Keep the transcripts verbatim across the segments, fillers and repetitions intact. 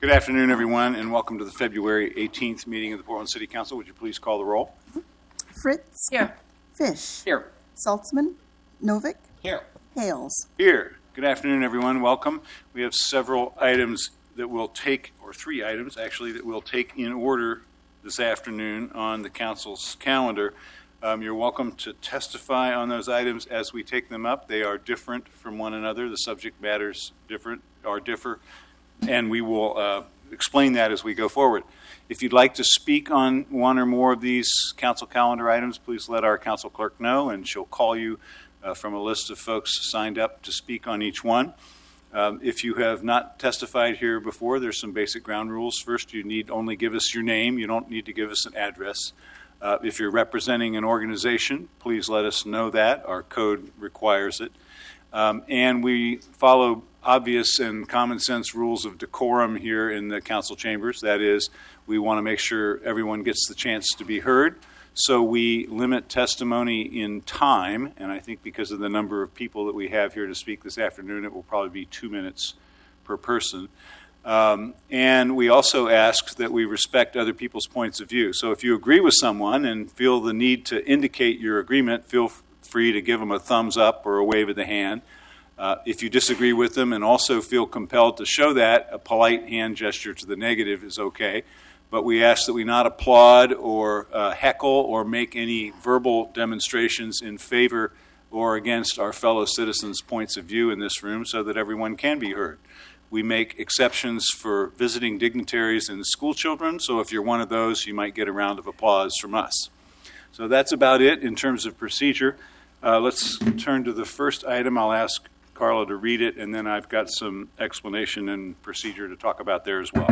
Good afternoon, everyone, and welcome to the February eighteenth meeting of the Portland City Council. Would you please call the roll? Fritz. Here. Fish. Here. Saltzman. Novick. Here. Hales. Here. Good afternoon, everyone. Welcome. We have several items that we'll take, or three items, actually, that we'll take in order this afternoon on the Council's calendar. Um, you're welcome to testify on those items as we take them up. They are different from one another. The subject matters different, or differ, and we will uh, explain that as we go forward. If you'd like to speak on one or more of these council calendar items, please let our council clerk know, and she'll call you uh, from a list of folks signed up to speak on each one. Um, if you have not testified here before, there's some basic ground rules. First, you need only give us your name. You don't need to give us an address. Uh, if you're representing an organization, please let us know that. Our code requires it. Um, and we follow obvious and common sense rules of decorum here in the council chambers. That is, we want to make sure everyone gets the chance to be heard. So we limit testimony in time, and I think because of the number of people that we have here to speak this afternoon, it will probably be two minutes per person. Um, and we also ask that we respect other people's points of view. So if you agree with someone and feel the need to indicate your agreement, feel free to give them a thumbs up or a wave of the hand. Uh, if you disagree with them and also feel compelled to show that, a polite hand gesture to the negative is okay. But we ask that we not applaud or uh, heckle or make any verbal demonstrations in favor or against our fellow citizens' points of view in this room so that everyone can be heard. We make exceptions for visiting dignitaries and school children, so if you're one of those, you might get a round of applause from us. So that's about it in terms of procedure. Uh, let's turn to the first item. I'll ask Carla to read it, and then I've got some explanation and procedure to talk about there as well.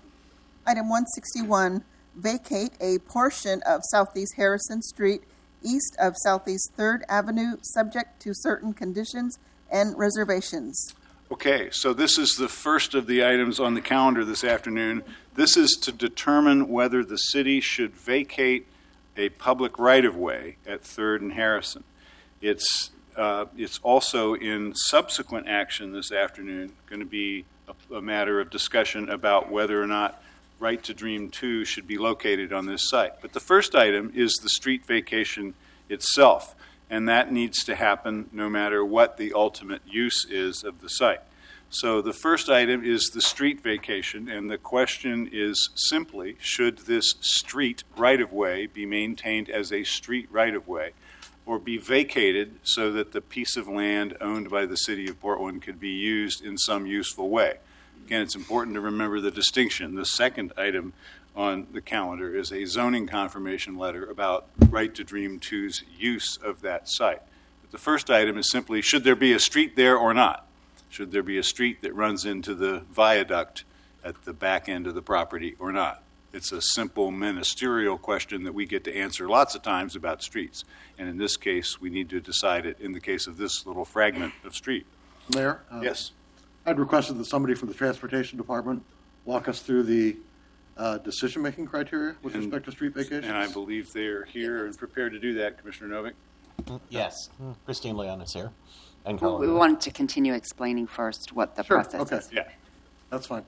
Item one sixty-one, vacate a portion of Southeast Harrison Street east of Southeast third Avenue, subject to certain conditions and reservations. Okay, so this is the first of the items on the calendar this afternoon. This is to determine whether the city should vacate a public right-of-way at third and Harrison. It's uh, it's also in subsequent action this afternoon going to be a, a matter of discussion about whether or not Right to Dream two should be located on this site. But the first item is the street vacation itself, and that needs to happen no matter what the ultimate use is of the site. So the first item is the street vacation, and the question is simply, should this street right-of-way be maintained as a street right-of-way or be vacated so that the piece of land owned by the city of Portland could be used in some useful way? Again, it's important to remember the distinction. The second item on the calendar is a zoning confirmation letter about Right to Dream two's use of that site. But the first item is simply, should there be a street there or not? Should there be a street that runs into the viaduct at the back end of the property or not? It's a simple ministerial question that we get to answer lots of times about streets. And in this case, we need to decide it in the case of this little fragment of street. Mayor? Uh, yes. I'd requested that somebody from the Transportation Department walk us through the uh, decision-making criteria with and, respect to street vacations. And I believe they're here and prepared to do that, Commissioner Novick. Yes. Christine Leon is here. And well, we wanted to continue explaining first what the sure. process okay. is. Yeah. That's fine.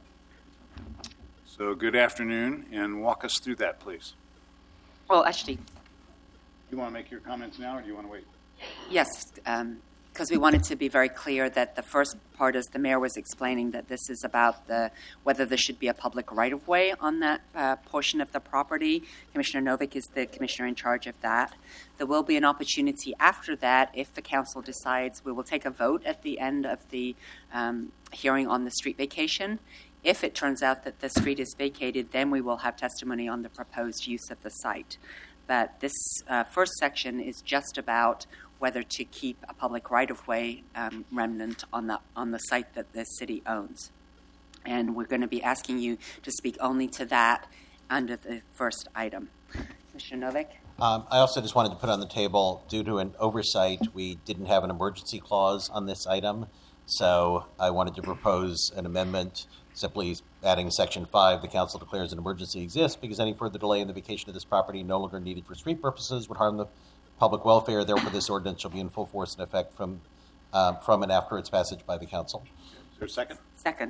So good afternoon, and walk us through that, please. Well, actually... You want to make your comments now, or do you want to wait? Yes, um, because we wanted to be very clear that the first part, as the mayor was explaining, that this is about the whether there should be a public right-of-way on that uh, portion of the property. Commissioner Novick is the commissioner in charge of that. There will be an opportunity after that, if the council decides, we will take a vote at the end of the um, hearing on the street vacation. If it turns out that the street is vacated, then we will have testimony on the proposed use of the site. But this uh, first section is just about whether to keep a public right-of-way um, remnant on the on the site that the city owns. And we're going to be asking you to speak only to that under the first item. Commissioner Novick? Um, I also just wanted to put on the table, due to an oversight, we didn't have an emergency clause on this item. So I wanted to propose an amendment simply adding Section five, the council declares an emergency exists because any further delay in the vacation of this property no longer needed for street purposes would harm the public welfare. Therefore, this ordinance shall be in full force and effect from uh, from and after its passage by the council. Is there a second? Second.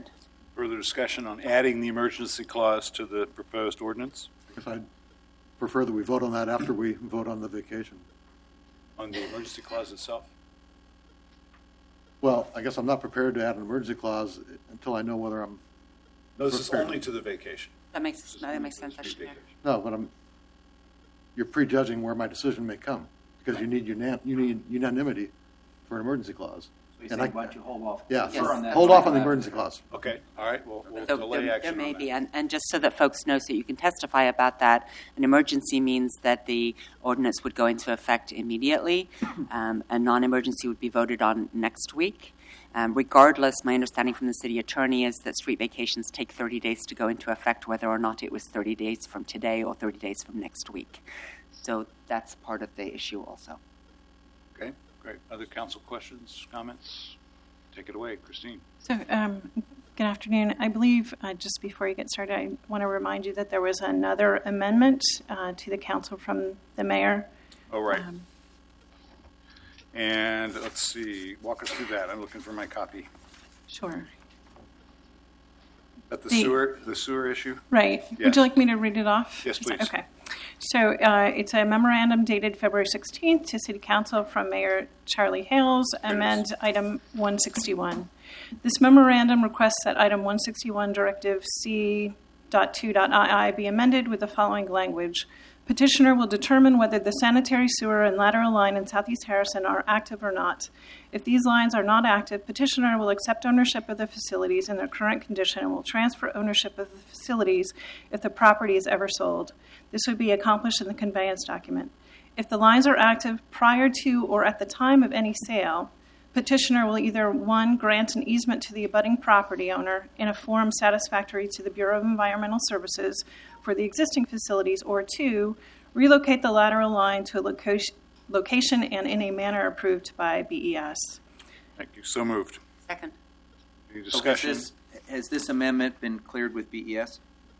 Further discussion on adding the emergency clause to the proposed ordinance? I guess I'd prefer that we vote on that after we vote on the vacation. On the emergency clause itself? Well, I guess I'm not prepared to add an emergency clause until I know whether I'm, No, this is Prepared. only to the vacation. That makes, This is no, only that makes to sense, the actually. vacation. no, but I'm, you're prejudging where my decision may come, because you need unan, you need unanimity for an emergency clause. So you're And saying, I- why don't you hold off? Yeah, Yes. so on that hold off on the until emergency after. clause. Okay, all right, we'll, we'll So delay there, action there may on be, that. and, and just so that folks know, so you can testify about that, an emergency means that the ordinance would go into effect immediately. Um, a non-emergency would be voted on next week. Um, regardless, my understanding from the city attorney is that street vacations take thirty days to go into effect, whether or not it was thirty days from today or thirty days from next week. So that's part of the issue also. Okay, great. Other council questions, comments? Take it away, Christine. So, um, good afternoon. I believe, uh, just before you get started, I want to remind you that there was another amendment uh, to the council from the mayor. Oh, right. Um, And let's see, walk us through that. I'm looking for my copy. Sure. At the The- sewer, the sewer issue? Right. Yes. Would you like me to read it off? Yes, Is that- please. Okay. So uh, it's a memorandum dated February sixteenth to City Council from Mayor Charlie Hales, There it is. amend item one sixty-one. This memorandum requests that item one sixty-one Directive C two I be amended with the following language. Petitioner will determine whether the sanitary sewer and lateral line in Southeast Harrison are active or not. If these lines are not active, petitioner will accept ownership of the facilities in their current condition and will transfer ownership of the facilities if the property is ever sold. This would be accomplished in the conveyance document. If the lines are active prior to or at the time of any sale, petitioner will either, one, grant an easement to the abutting property owner in a form satisfactory to the Bureau of Environmental Services for the existing facilities, or two, relocate the lateral line to a location, location and in a manner approved by B E S. Thank you. So moved. Second. Any So has discussion? this, has this amendment been cleared with B E S?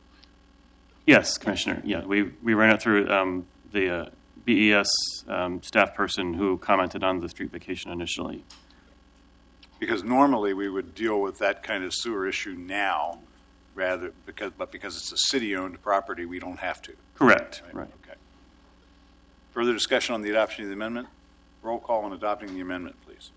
Yes, Commissioner. Yeah, we, we ran it through um, the uh, B E S um, staff person who commented on the street vacation initially. Because normally we would deal with that kind of sewer issue now, rather, because, but because it's a city-owned property, we don't have to. Correct. Right. Okay. Further discussion on the adoption of the amendment? Roll call on adopting the amendment, please.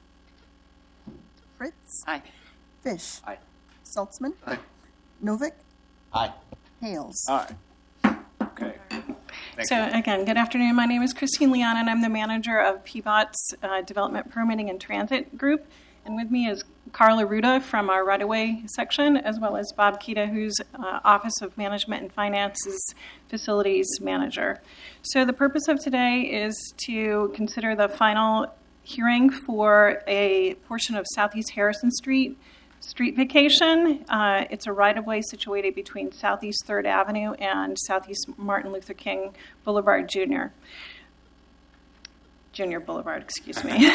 Fritz, Aye. Fish, Aye. Saltzman, Aye. Novick, Aye. Hales. Aye. Okay. Thank So you. again, good afternoon. My name is Christine Leon, and I'm the manager of P B O T's uh, Development Permitting and Transit Group. And with me is Carla Ruda from our right-of-way section, as well as Bob Kita, who's uh, Office of Management and Finance's Facilities Manager. So the purpose of today is to consider the final hearing for a portion of Southeast Harrison Street street vacation. Uh, it's a right-of-way situated between Southeast third Avenue and Southeast Martin Luther King Boulevard Junior Junior Boulevard, excuse me.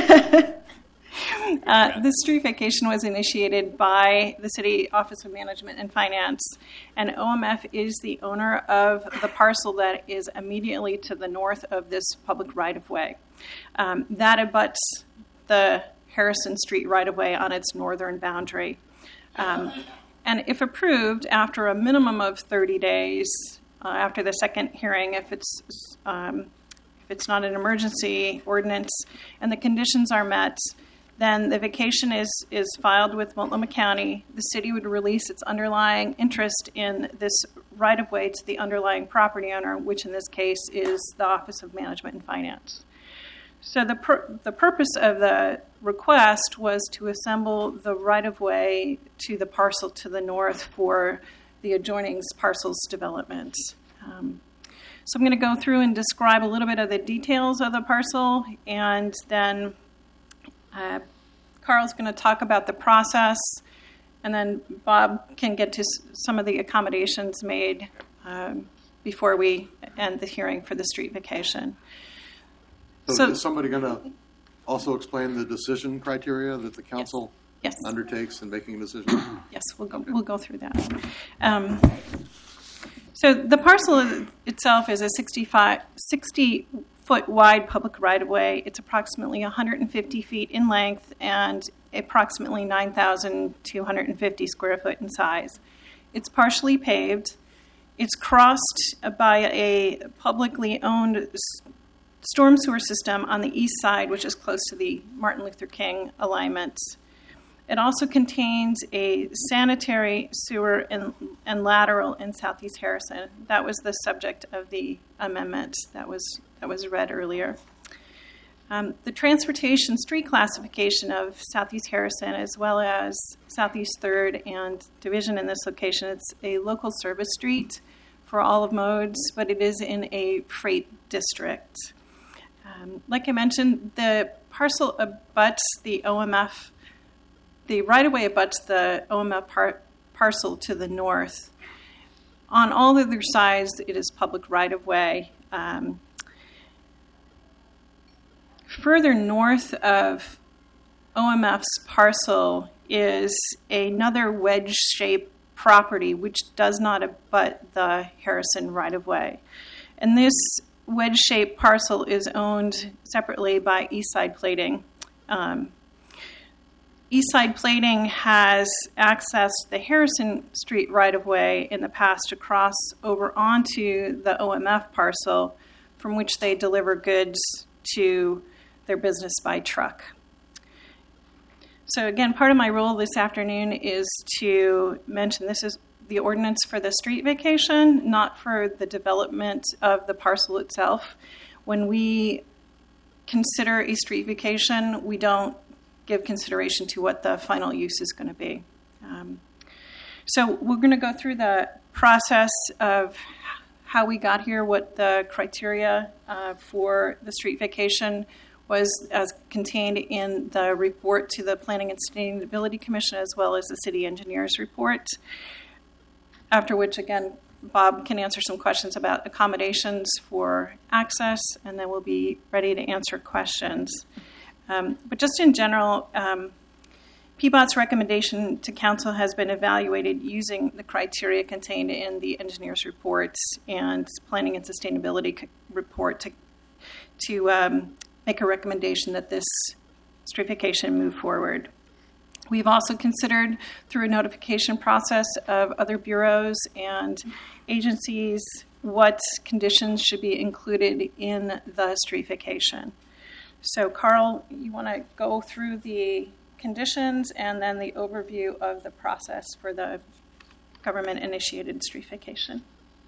Uh, this street vacation was initiated by the City Office of Management and Finance, and O M F is the owner of the parcel that is immediately to the north of this public right-of-way. Um, that abuts the Harrison Street right-of-way on its northern boundary. Um, and if approved, after a minimum of thirty days, uh, after the second hearing, if it's um, if it's not an emergency ordinance and the conditions are met, then the vacation is, is filed with Multnomah County. The city would release its underlying interest in this right-of-way to the underlying property owner, which in this case is the Office of Management and Finance. So the pur- the purpose of the request was to assemble the right-of-way to the parcel to the north for the adjoining parcels development. Um, so I'm going to go through and describe a little bit of the details of the parcel, and then Uh, Carl's going to talk about the process, and then Bob can get to s- some of the accommodations made um, before we end the hearing for the street vacation. So, So- is somebody going to also explain the decision criteria that the council Yes. undertakes in making a decision? Yes, we'll go, we'll go through that. Um, so the parcel itself is a sixty-five, sixty-foot wide public right-of-way. It's approximately one hundred fifty feet in length, and approximately nine thousand two hundred fifty square foot in size. It's partially paved. It's crossed by a publicly owned storm sewer system on the east side, which is close to the Martin Luther King alignment. It also contains a sanitary sewer and, and lateral in Southeast Harrison. That was the subject of the amendment that was that was read earlier. Um, the transportation street classification of Southeast Harrison, as well as Southeast third and Division in this location, it's a local service street for all of modes, but it is in a freight district. Um, like I mentioned, the parcel abuts the O M F, the right-of-way abuts the O M F par- parcel to the north. On all other sides, it is public right-of-way. Um, Further north of O M F's parcel is another wedge-shaped property which does not abut the Harrison right-of-way. And this wedge-shaped parcel is owned separately by Eastside Plating. Um, Eastside Plating has accessed the Harrison Street right-of-way in the past to cross over onto the O M F parcel from which they deliver goods to their business by truck. So again, part of my role this afternoon is to mention this is the ordinance for the street vacation, not for the development of the parcel itself. When we consider a street vacation, we don't give consideration to what the final use is going to be. Um, so we're going to go through the process of how we got here, what the criteria uh, for the street vacation was as contained in the report to the Planning and Sustainability Commission, as well as the city engineer's report. After which, again, Bob can answer some questions about accommodations for access, and then we'll be ready to answer questions. Um, but just in general, um, P B O T's recommendation to council has been evaluated using the criteria contained in the engineer's reports and Planning and Sustainability co- report to, to um, make a recommendation that this street vacation move forward. We've also considered through a notification process of other bureaus and agencies what conditions should be included in the street vacation. So Carl, you want to go through the conditions and then the overview of the process for the government-initiated street vacation?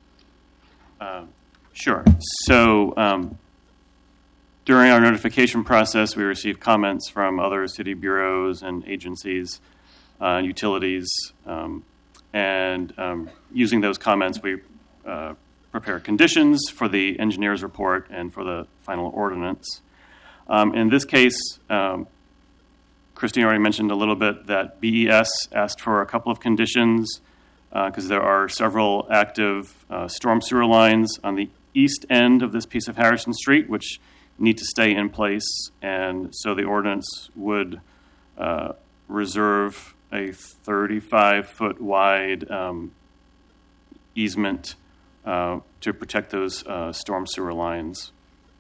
Uh, sure. So um, during our notification process, we received comments from other city bureaus and agencies, uh, utilities, um, and um, using those comments, we uh, prepare conditions for the engineer's report and for the final ordinance. Um, in this case, um, Christine already mentioned a little bit that B E S asked for a couple of conditions because uh, there are several active uh, storm sewer lines on the east end of this piece of Harrison Street, which need to stay in place, and so the ordinance would uh, reserve a thirty-five foot wide um, easement uh, to protect those uh, storm sewer lines.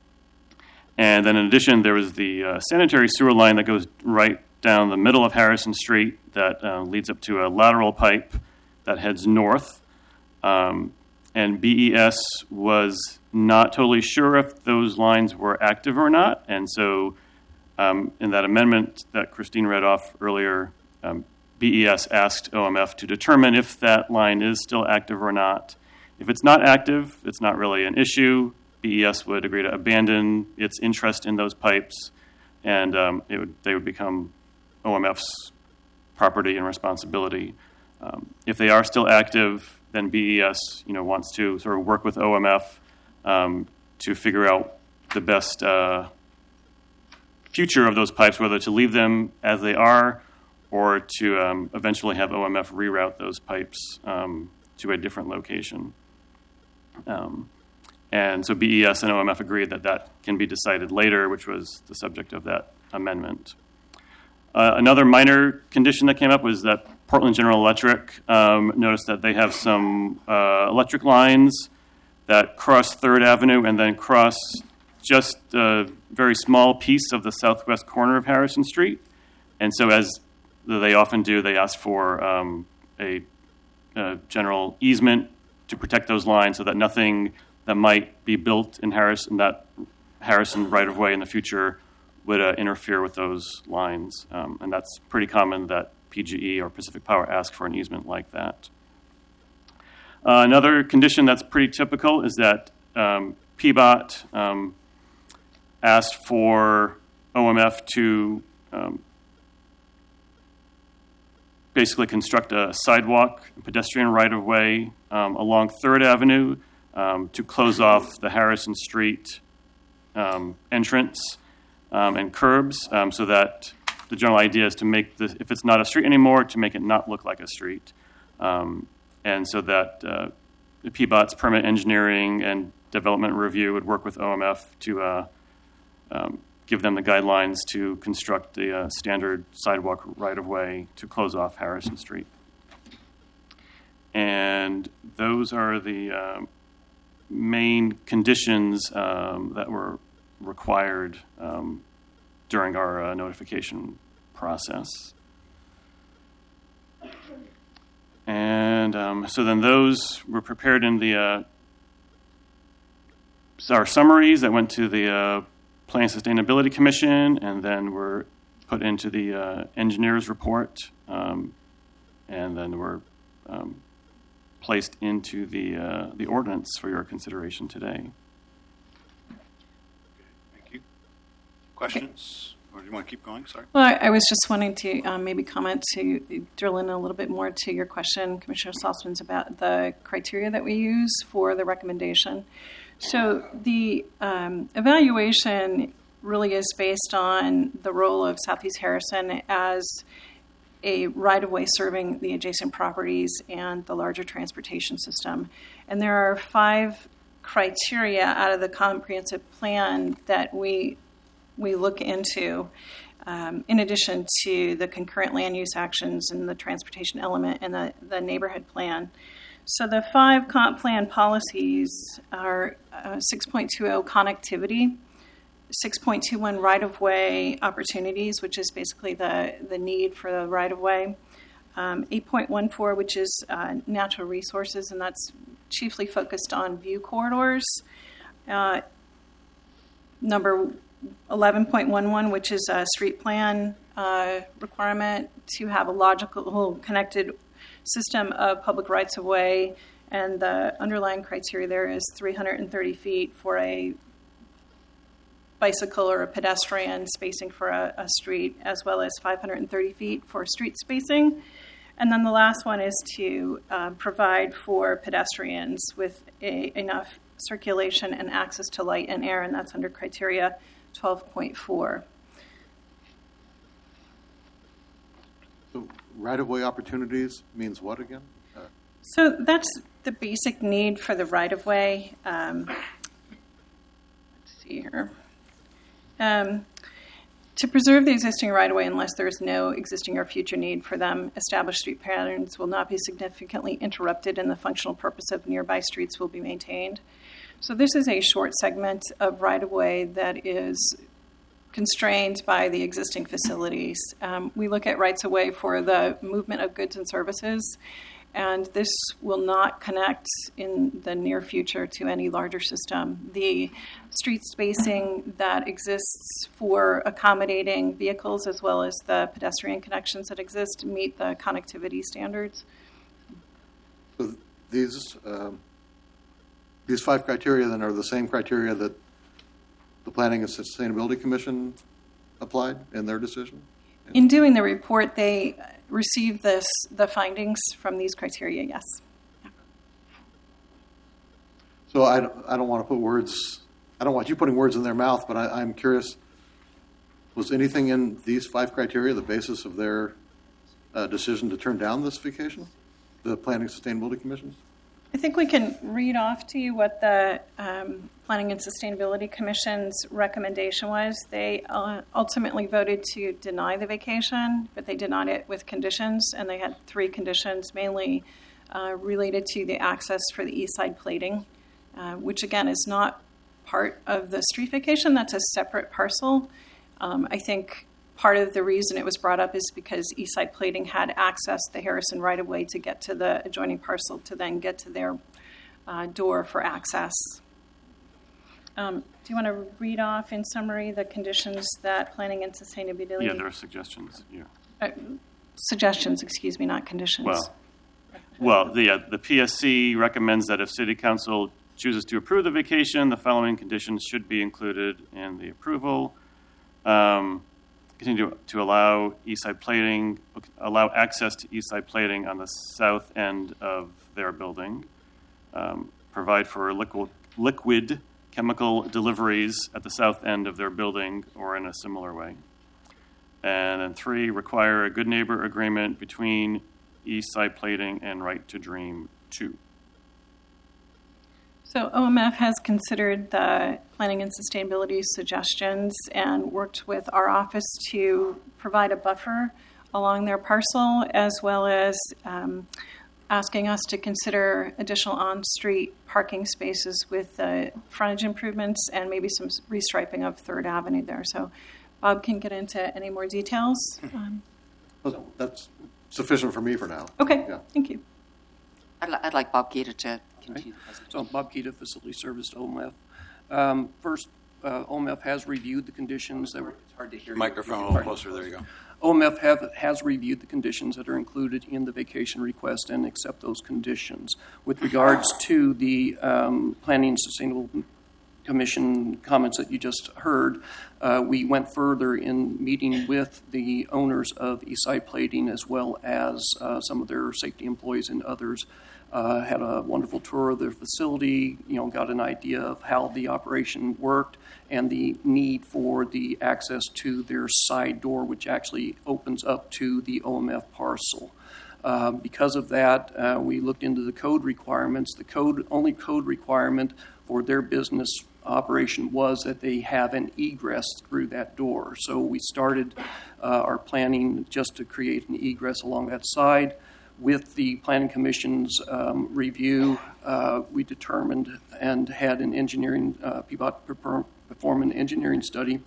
And then in addition, there was the uh, sanitary sewer line that goes right down the middle of Harrison Street that uh, leads up to a lateral pipe that heads north. Um, and B E S was not totally sure if those lines were active or not. And so um, in that amendment that Christine read off earlier, um, B E S asked O M F to determine if that line is still active or not. If it's not active, it's not really an issue. B E S would agree to abandon its interest in those pipes, and um, it would, they would become O M F's property and responsibility. Um, if they are still active, then B E S, you know, wants to sort of work with O M F um, to figure out the best uh, future of those pipes, whether to leave them as they are or to um, eventually have O M F reroute those pipes um, to a different location. Um, and so B E S and O M F agreed that that can be decided later, which was the subject of that amendment. Uh, another minor condition that came up was that Portland General Electric um, noticed that they have some uh, electric lines that cross third Avenue and then cross just a very small piece of the southwest corner of Harrison Street. and so as they often do, they ask for um, a, a general easement to protect those lines so that nothing that might be built in Harrison, that Harrison right-of-way in the future would uh, interfere with those lines. Um, and that's pretty common that P G E or Pacific Power ask for an easement like that. Uh, another condition that's pretty typical is that um, P B O T um, asked for O M F to um, basically construct a sidewalk, a pedestrian right-of-way um, along third Avenue um, to close off the Harrison Street um, entrance um, and curbs um, so that the general idea is to make this, if it's not a street anymore, to make it not look like a street. Um, and so that uh, the P B O T's permit engineering and development review would work with O M F to uh, um, give them the guidelines to construct the uh, standard sidewalk right-of-way to close off Harrison Street. And those are the uh, main conditions um, that were required um, during our uh, notification process. And um, so then those were prepared in the uh, our summaries that went to the uh, Planning Sustainability Commission, and then were put into the uh, engineer's report, um, and then were um, placed into the uh, the ordinance for your consideration today. Thank you. Questions? Or do you want to keep going? Sorry. Well, I, I was just wanting to um, maybe comment to drill in a little bit more to your question, Commissioner Saltzman's, about the criteria that we use for the recommendation. So the um, evaluation really is based on the role of Southeast Harrison as a right-of-way serving the adjacent properties and the larger transportation system. And there are five criteria out of the comprehensive plan that we we look into, um, in addition to the concurrent land use actions and the transportation element and the, the neighborhood plan. So the five comp plan policies are uh, six point two zero connectivity, six point two one right-of-way opportunities, which is basically the, the need for the right-of-way, um, eight point one four, which is uh, natural resources, and that's chiefly focused on view corridors, uh, number eleven point one one, which is a street plan uh, requirement to have a logical connected system of public rights-of-way, and the underlying criteria there is three hundred thirty feet for a bicycle or a pedestrian spacing for a, a street, as well as five hundred thirty feet for street spacing. And then the last one is to uh, provide for pedestrians with a, enough circulation and access to light and air, and that's under criteria twelve point four. So right-of-way opportunities means what again? Uh, So that's the basic need for the right-of-way. Um, let's see here. Um, to preserve the existing right-of-way unless there is no existing or future need for them, established street patterns will not be significantly interrupted and the functional purpose of nearby streets will be maintained. So this is a short segment of right-of-way that is constrained by the existing facilities. Um, we look at rights-of-way for the movement of goods and services, and this will not connect in the near future to any larger system. The street spacing that exists for accommodating vehicles as well as the pedestrian connections that exist meet the connectivity standards. So these um, these five criteria then are the same criteria that the Planning and Sustainability Commission applied in their decision? In doing the report, they received this, the findings from these criteria, yes. Yeah. So I don't, I don't want to put words, I don't want you putting words in their mouth, but I, I'm curious, was anything in these five criteria the basis of their uh, decision to turn down this vacation, the Planning and Sustainability Commission? I think we can read off to you what the um, Planning and Sustainability Commission's recommendation was. They uh, ultimately voted to deny the vacation, but they denied it with conditions, and they had three conditions, mainly uh, related to the access for the east side plating, uh, which again is not part of the street vacation. That's a separate parcel. Um, I think part of the reason it was brought up is because Eastside Plating had accessed the Harrison right-of-way to get to the adjoining parcel to then get to their uh, door for access. Um, do you want to read off in summary the conditions that planning and sustainability? Yeah, there are suggestions. Yeah. Uh, suggestions, excuse me, not conditions. Well, well, the uh, the P S C recommends that if City Council chooses to approve the vacation, the following conditions should be included in the approval. Um, continue to, to allow Eastside Plating, allow access to Eastside Plating on the south end of their building. Um, provide for liquid liquid chemical deliveries at the south end of their building or in a similar way. And then three, require a good neighbor agreement between Eastside Plating and Right to Dream two. So O M F has considered the planning and sustainability suggestions and worked with our office to provide a buffer along their parcel, as well as um, asking us to consider additional on-street parking spaces with uh, frontage improvements and maybe some restriping of Third Avenue there. So Bob can get into any more details. Um, Well, that's sufficient for me for now. okay, Yeah. thank you. I'd, li- I'd like Bob Gita to continue the presentation. So Bob Kita, Facility Service to O M F. Um, First, uh, O M F has reviewed the conditions that were. It's hard to hear. Microphone a you. little closer. There you go. O M F have, has reviewed the conditions that are included in the vacation request and accept those conditions. With regards to the um, Planning and Sustainable Commission comments that you just heard, uh, we went further in meeting with the owners of Eastside Plating as well as uh, some of their safety employees and others. Uh, had a wonderful tour of their facility, you know, got an idea of how the operation worked and the need for the access to their side door, which actually opens up to the O M F parcel. Uh, because of that, uh, we looked into the code requirements. The code only code requirement for their business operation was that they have an egress through that door. So we started uh, our planning just to create an egress along that side. With the Planning Commission's um, review, uh, we determined and had an engineering, uh, P B O T perform, perform an engineering study.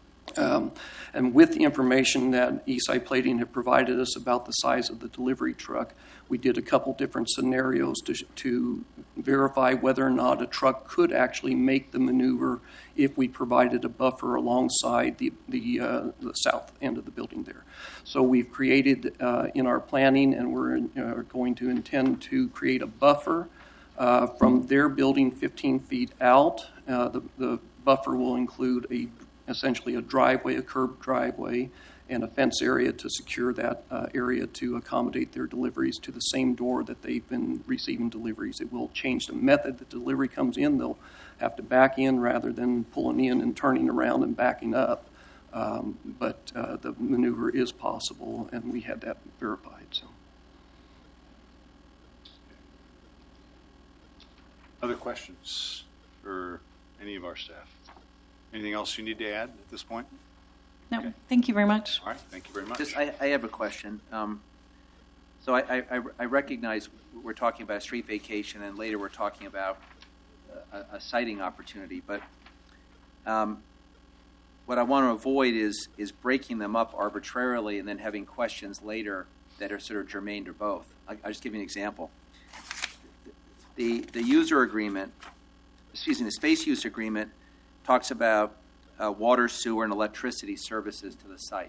Um, and with the information that Eastside Plating had provided us about the size of the delivery truck, we did a couple different scenarios to, to verify whether or not a truck could actually make the maneuver if we provided a buffer alongside the, the, uh, the south end of the building there. So we've created uh, in our planning, and we're uh, going to intend to create a buffer uh, from their building fifteen feet out. Uh, the, the buffer will include a essentially a driveway, a curved driveway, and a fence area to secure that uh, area to accommodate their deliveries to the same door that they've been receiving deliveries. It will change the method the delivery comes in. They'll have to back in rather than pulling in and turning around and backing up. Um, but uh, the maneuver is possible, and we had that verified. So. Other questions for any of our staff? Anything else you need to add at this point? No, Okay. Thank you very much. All right, thank you very much. Just, I, I have a question. Um, so I, I, I recognize we're talking about a street vacation, and later we're talking about a, a siting opportunity. But um, what I want to avoid is is breaking them up arbitrarily and then having questions later that are sort of germane to both. I, I'll just give you an example. The the user agreement, excuse me, the space use agreement talks about uh, water, sewer, and electricity services to the site.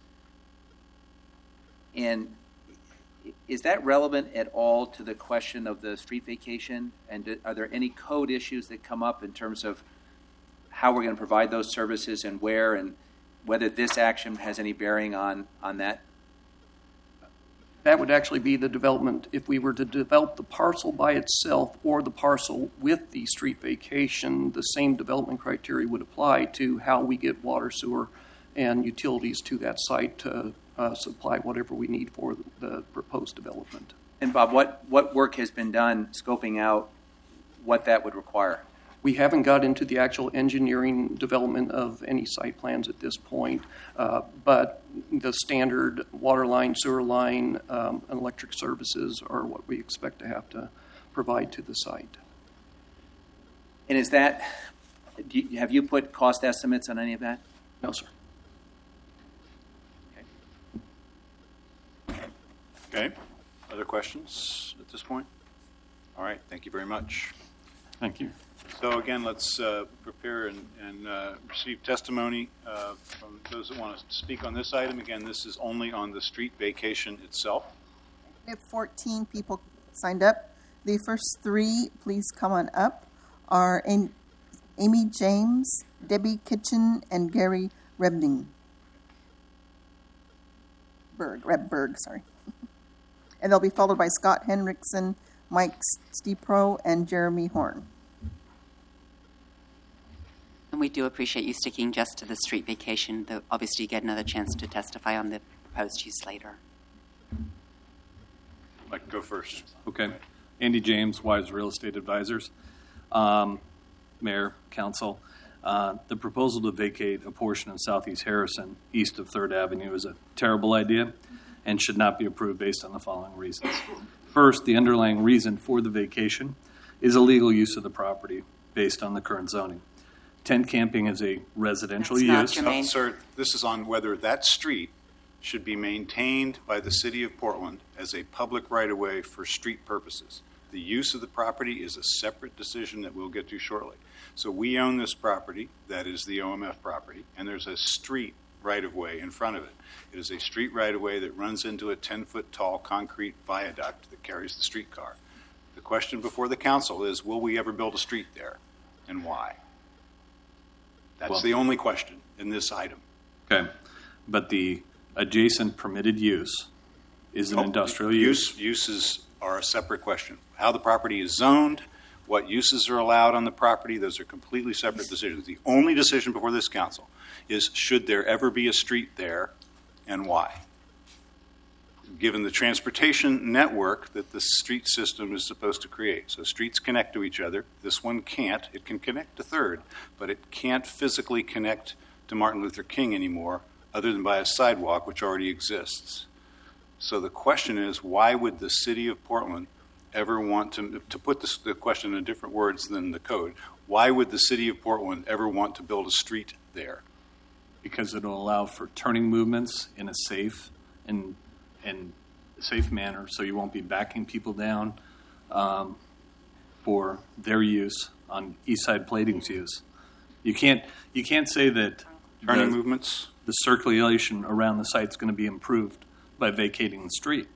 And is that relevant at all to the question of the street vacation? And do, are there any code issues that come up in terms of how we're going to provide those services and where, and whether this action has any bearing on, on that? That would actually be the development. If we were to develop the parcel by itself or the parcel with the street vacation, the same development criteria would apply to how we get water, sewer, and utilities to that site to uh, supply whatever we need for the proposed development. And Bob, what, what work has been done scoping out what that would require? We haven't got into the actual engineering development of any site plans at this point, uh, but the standard water line, sewer line, um, and electric services are what we expect to have to provide to the site. And is that, do you, have you put cost estimates on any of that? No, sir. Okay. Other questions at this point? All right. Thank you very much. Thank you. So again, let's uh, prepare and, and uh, receive testimony uh, from those that want to speak on this item. Again, this is only on the street vacation itself. We have fourteen people signed up. The first three, please come on up, are Amy James, Debbie Kitchen, and Gary Rebning. Berg, Rebberg, sorry. And they'll be followed by Scott Henriksen, Mike Stepro, and Jeremy Horn. And we do appreciate you sticking just to the street vacation. Though obviously, you get another chance to testify on the proposed use later. Mike, go first. Okay. Andy James, Wise Real Estate Advisors. Um, Mayor, Council, uh, the proposal to vacate a portion of Southeast Harrison east of third Avenue is a terrible idea and should not be approved based on the following reasons. First, the underlying reason for the vacation is illegal use of the property based on the current zoning. Tent camping is a residential That's not use. germane. No, sir, this is on whether that street should be maintained by the city of Portland as a public right-of-way for street purposes. The use of the property is a separate decision that we'll get to shortly. So we own this property, that is the O M F property, and there's a street right-of-way in front of it. It is a street right-of-way that runs into a ten-foot tall concrete viaduct that carries the streetcar. The question before the council is, will we ever build a street there, and why? That's Well- the only question in this item. Okay. But the adjacent permitted use is an Oh, industrial use. Use, uses are a separate question. How the property is zoned, what uses are allowed on the property, those are completely separate decisions. The only decision before this council is, should there ever be a street there, and why? Given the transportation network that the street system is supposed to create. So streets connect to each other. This one can't. It can connect to Third, but it can't physically connect to Martin Luther King anymore, other than by a sidewalk, which already exists. So the question is, why would the city of Portland ever want to, to put this, the question in different words than the code, why would the city of Portland ever want to build a street there? Because it will allow for turning movements in a safe and and safe manner, so you won't be backing people down um, for their use on East Side Plating's use. You can't you can't say that Turning the, movements? the circulation around the site is going to be improved by vacating the street.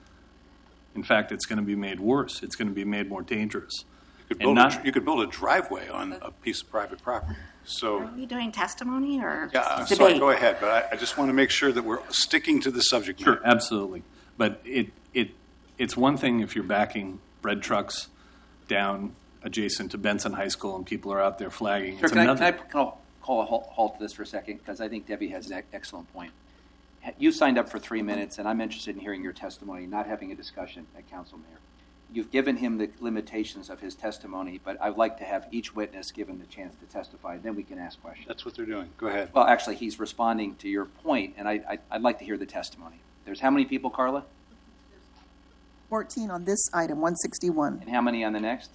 In fact, it's going to be made worse. It's going to be made more dangerous. You could And build, not- a, you could build a driveway on a piece of private property. So, Are we doing testimony or yeah, I'm debate? sorry, go ahead, but I, I just want to make sure that we're sticking to the subject matter. Sure, absolutely. But it it it's one thing if you're backing bread trucks down adjacent to Benson High School and people are out there flagging. Sir, It's can I, another. can I call, call a halt, halt to this for a second? Because I think Debbie has an ex- excellent point. Ha- You signed up for three minutes, and I'm interested in hearing your testimony, not having a discussion at council, Mayor. You've given him the limitations of his testimony, but I'd like to have each witness given the chance to testify. Then we can ask questions. That's what they're doing. Go ahead. Well, actually, he's responding to your point, and I, I, I'd like to hear the testimony. There's how many people, Carla? fourteen on this item, one sixty-one, And how many on the next?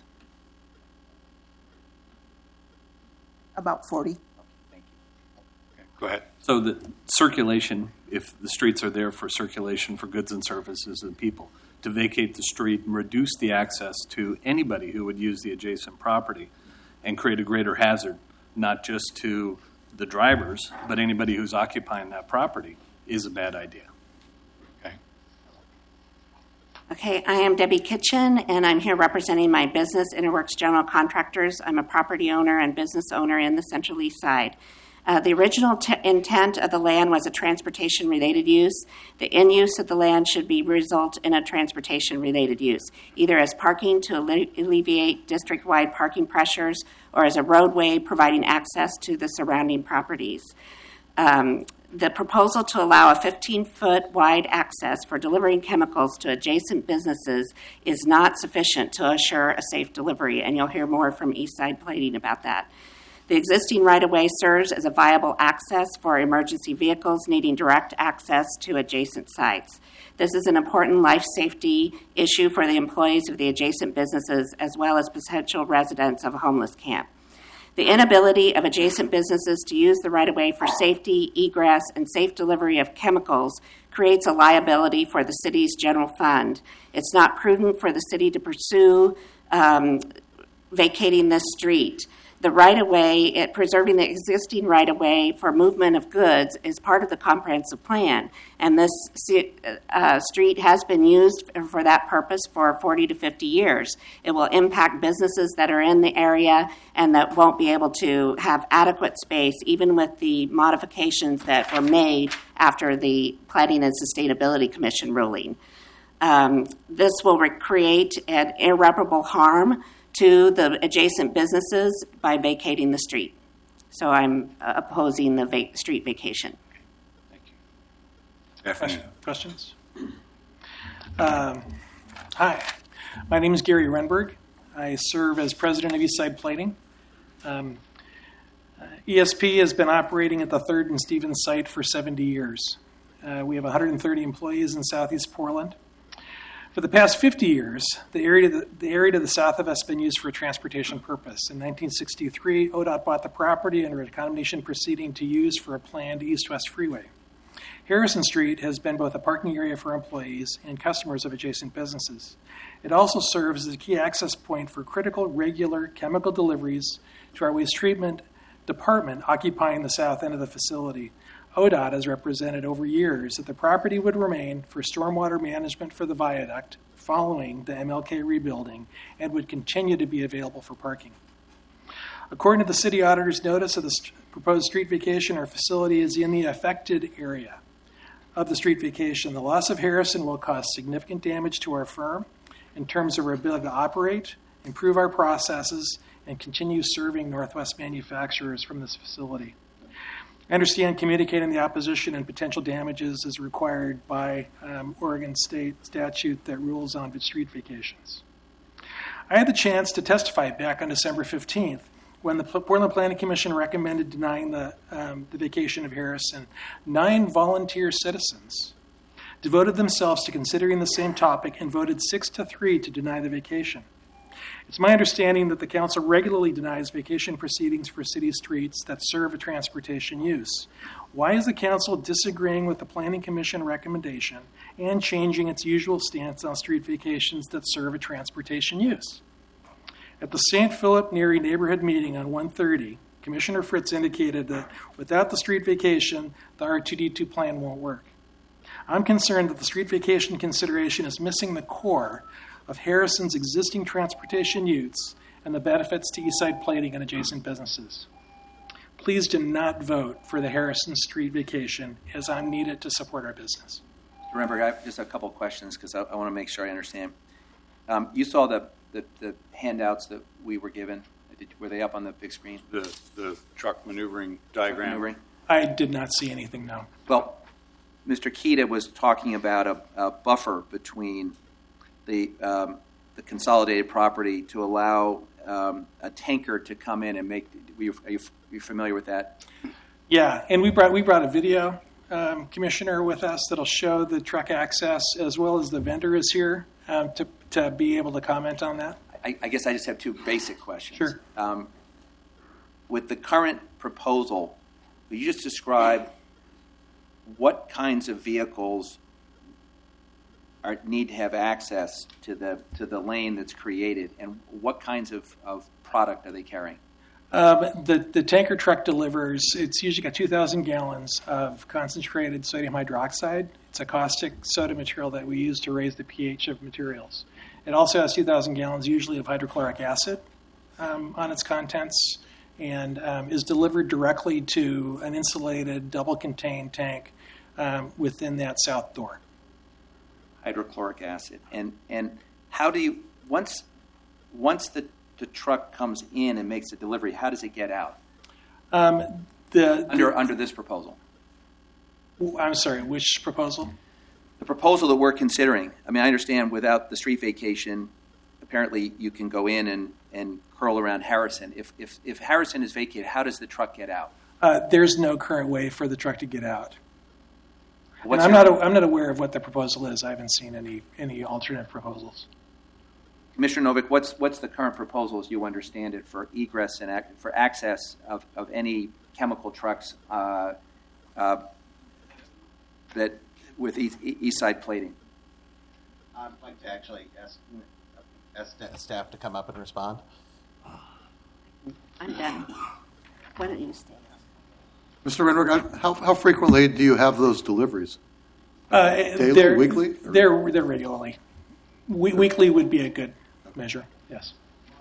about forty. Thank you. Okay, go ahead. So the circulation, if the streets are there for circulation for goods and services and people, to vacate the street and reduce the access to anybody who would use the adjacent property and create a greater hazard, not just to the drivers, but anybody who's occupying that property, is a bad idea. Okay. Okay, I am Debbie Kitchen, and I'm here representing my business, Interworks General Contractors. I'm a property owner and business owner in the Central East Side. Uh, the original t- intent of the land was a transportation-related use. The end use of the land should be result in a transportation-related use, either as parking to alle- alleviate district-wide parking pressures or as a roadway providing access to the surrounding properties. Um, the proposal to allow a fifteen-foot wide access for delivering chemicals to adjacent businesses is not sufficient to assure a safe delivery, and you'll hear more from Eastside Plating about that. The existing right-of-way serves as a viable access for emergency vehicles needing direct access to adjacent sites. This is an important life safety issue for the employees of the adjacent businesses as well as potential residents of a homeless camp. The inability of adjacent businesses to use the right-of-way for safety, egress, and safe delivery of chemicals creates a liability for the city's general fund. It's not prudent for the city to pursue um, vacating this street. The right-of-way, it, preserving the existing right-of-way for movement of goods is part of the comprehensive plan, and this uh, street has been used for that purpose for forty to fifty years. It will impact businesses that are in the area and that won't be able to have adequate space, even with the modifications that were made after the Planning and Sustainability Commission ruling. Um, this will re- create an irreparable harm to the adjacent businesses by vacating the street. So I'm uh, opposing the va- street vacation. Thank you. Question, questions? Um, hi, my name is Gary Renberg. I serve as president of Eastside Plating. Um, uh, E S P has been operating at the Third and Stevens site for seventy years. Uh, we have one hundred thirty employees in Southeast Portland. For the past fifty years, the area, to the, the area to the south of us has been used for a transportation purpose. In nineteen sixty-three, O D O T bought the property under a condemnation proceeding to use for a planned east-west freeway. Harrison Street has been both a parking area for employees and customers of adjacent businesses. It also serves as a key access point for critical, regular chemical deliveries to our waste treatment department occupying the south end of the facility. O D O T has represented over years that the property would remain for stormwater management for the viaduct following the M L K rebuilding and would continue to be available for parking. According to the city auditor's notice of the st- proposed street vacation, our facility is in the affected area of the street vacation. The loss of Harrison will cause significant damage to our firm in terms of our ability to operate, improve our processes, and continue serving Northwest manufacturers from this facility. I understand communicating the opposition and potential damages is required by um, Oregon state statute that rules on street vacations. I had the chance to testify back on December fifteenth when the Portland Planning Commission recommended denying the, um, the vacation of Harrison. Nine volunteer citizens devoted themselves to considering the same topic and voted six to three to deny the vacation. It's my understanding that the council regularly denies vacation proceedings for city streets that serve a transportation use. Why is the council disagreeing with the Planning Commission recommendation and changing its usual stance on street vacations that serve a transportation use? At the Saint Philip Neri neighborhood meeting on one thirty, Commissioner Fritz indicated that without the street vacation, the R two D two plan won't work. I'm concerned that the street vacation consideration is missing the core of Harrison's existing transportation use and the benefits to Eastside Plating and adjacent businesses. Please do not vote for the Harrison Street vacation, as I'm needed to support our business. Remember, I have just a couple questions because I, I want to make sure I understand. Um, you saw the, the, the handouts that we were given. Did, were they up on the big screen? The, the truck maneuvering diagram? Maneuvering? I did not see anything, no. Well, Mister Kita was talking about a, a buffer between the um, the consolidated property to allow um, a tanker to come in and make. Are you, are you familiar with that? Yeah, and we brought we brought a video um, commissioner with us that'll show the truck access as well as the vendor is here um, to to be able to comment on that. I, I guess I just have two basic questions. Sure. Um, with the current proposal, will you just describe what kinds of vehicles Are, need to have access to the to the lane that's created, and what kinds of, of product are they carrying? Um, the the tanker truck delivers. It's usually got two thousand gallons of concentrated sodium hydroxide. It's a caustic soda material that we use to raise the pH of materials. It also has two thousand gallons, usually, of hydrochloric acid um, on its contents, and um, is delivered directly to an insulated, double-contained tank um, within that south door. Hydrochloric acid, and and how do you once once the the truck comes in and makes the delivery, how does it get out? Um, the under the, under this proposal. I'm sorry, which proposal? The proposal that we're considering. I mean, I understand without the street vacation, apparently you can go in and, and curl around Harrison. If if if Harrison is vacated, how does the truck get out? Uh, there's no current way for the truck to get out. And I'm your, not. I'm not aware of what the proposal is. I haven't seen any any alternate proposals. Commissioner Novick, what's what's the current proposal, as you understand it, for egress and ac- for access of, of any chemical trucks uh, uh, that with East, East Side Plating? I'd like to actually ask, ask staff to come up and respond. I'm done. Why don't you stay? Mister Renberg, how, how frequently do you have those deliveries? Uh, Daily, they're, weekly? Or? They're, they're regularly. We, weekly would be a good measure, yes.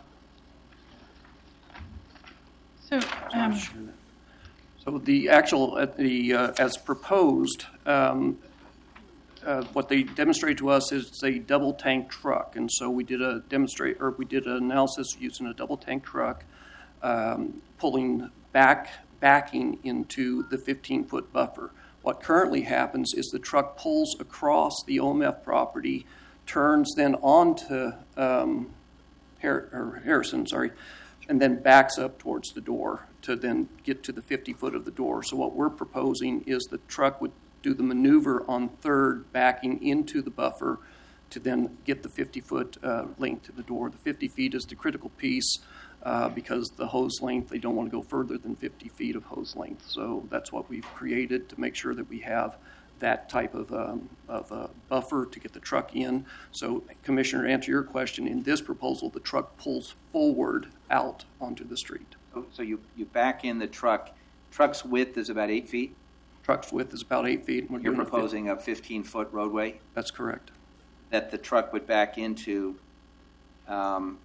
So, um, So the actual, uh, the uh, as proposed, um, uh, what they demonstrate to us is a double tank truck, and so we did a demonstrate, or we did an analysis using a double tank truck, um, pulling back, backing into the fifteen foot buffer. What currently happens is the truck pulls across the O M F property, turns then onto um, Har- or Harrison, sorry, and then backs up towards the door to then get to the fifty foot of the door. So what we're proposing is the truck would do the maneuver on third, backing into the buffer to then get the fifty foot uh, length to the door. The fifty feet is the critical piece uh, because the hose length, they don't want to go further than fifty feet of hose length. So that's what we've created to make sure that we have that type of, um, of uh, buffer to get the truck in. So, Commissioner, to answer your question, in this proposal, the truck pulls forward out onto the street. So, so you, you back in the truck. Truck's width is about eight feet. Truck's width is about eight feet. And we're You're doing a proposing a fifteen foot roadway That's correct. that the truck would back into. Um,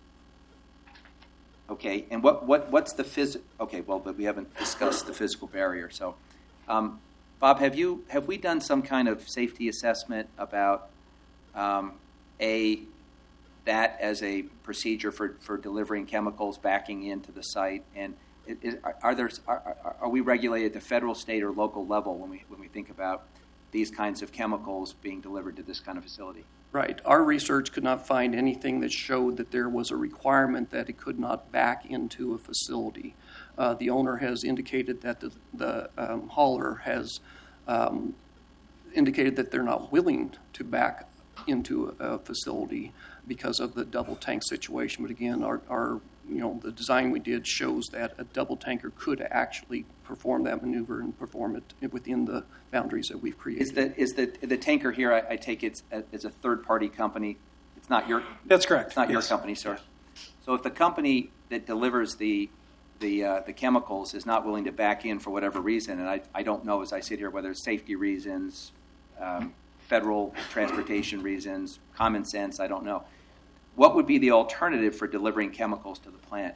okay, and what, what what's the phys? Okay, well, but we haven't discussed the physical barrier. So, um, Bob, have you have we done some kind of safety assessment about um, a that as a procedure for, for delivering chemicals backing into the site? And it, it, are, are there are, are we regulated at the federal, state, or local level when we when we think about these kinds of chemicals being delivered to this kind of facility? Right. Our research could not find anything that showed that there was a requirement that it could not back into a facility. Uh, the owner has indicated that the, the um, hauler has um, indicated that they're not willing to back into a, a facility because of the double tank situation. But again, our, our you know the design we did shows that a double tanker could actually perform that maneuver and perform it within the boundaries that we've created. Is the is the the tanker here? I, I take it's a, is a third party company. It's not your. That's correct. It's not yes. your company, sir. So if the company that delivers the the uh, the chemicals is not willing to back in for whatever reason, and I I don't know as I sit here whether it's safety reasons, um, federal transportation reasons, common sense, I don't know. What would be the alternative for delivering chemicals to the plant?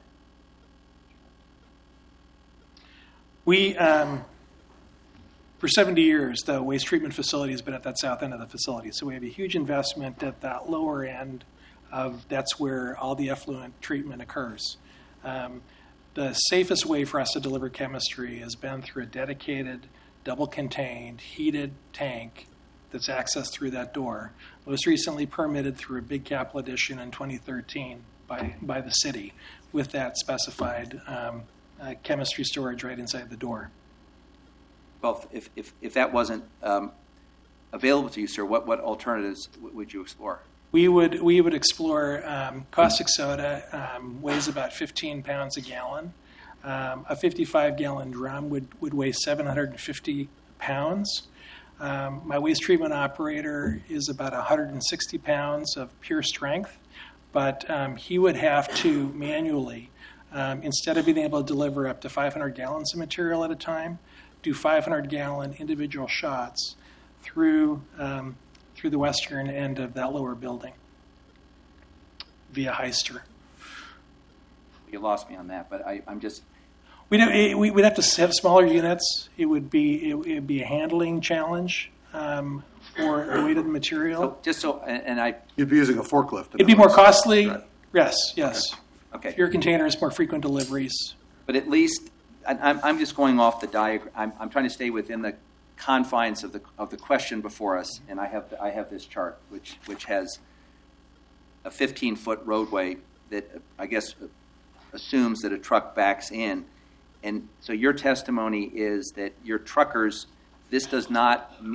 We, um, for seventy years, the waste treatment facility has been at that south end of the facility. So we have a huge investment at that lower end of that's where all the effluent treatment occurs. Um, the safest way for us to deliver chemistry has been through a dedicated, double-contained, heated tank that's accessed through that door. Most recently permitted through a big capital addition in twenty thirteen by, by the city with that specified um, uh, chemistry storage right inside the door. Well, if if, if that wasn't um, available to you, sir, what, what alternatives w- would you explore? We would we would explore um, caustic soda, um, weighs about fifteen pounds a gallon. Um, a fifty-five gallon drum would, would weigh seven hundred fifty pounds. Um, my waste treatment operator is about one hundred sixty pounds of pure strength, but um, he would have to manually, um, instead of being able to deliver up to five hundred gallons of material at a time, do five hundred gallon individual shots through um, through the western end of that lower building via Heister. You lost me on that, but I, I'm just... We'd have, we'd have to have smaller units. It would be it would be a handling challenge um, for the weight of the material. So just so, and, and I... You'd be using a forklift. It'd be more costly. Right. Yes, yes. Okay. Fewer containers, more frequent deliveries. But at least, I, I'm, I'm just going off the diagram. I'm, I'm trying to stay within the confines of the of the question before us, and I have I have this chart which which has a fifteen foot roadway that I guess assumes that a truck backs in. And so your testimony is that your truckers, this does not meet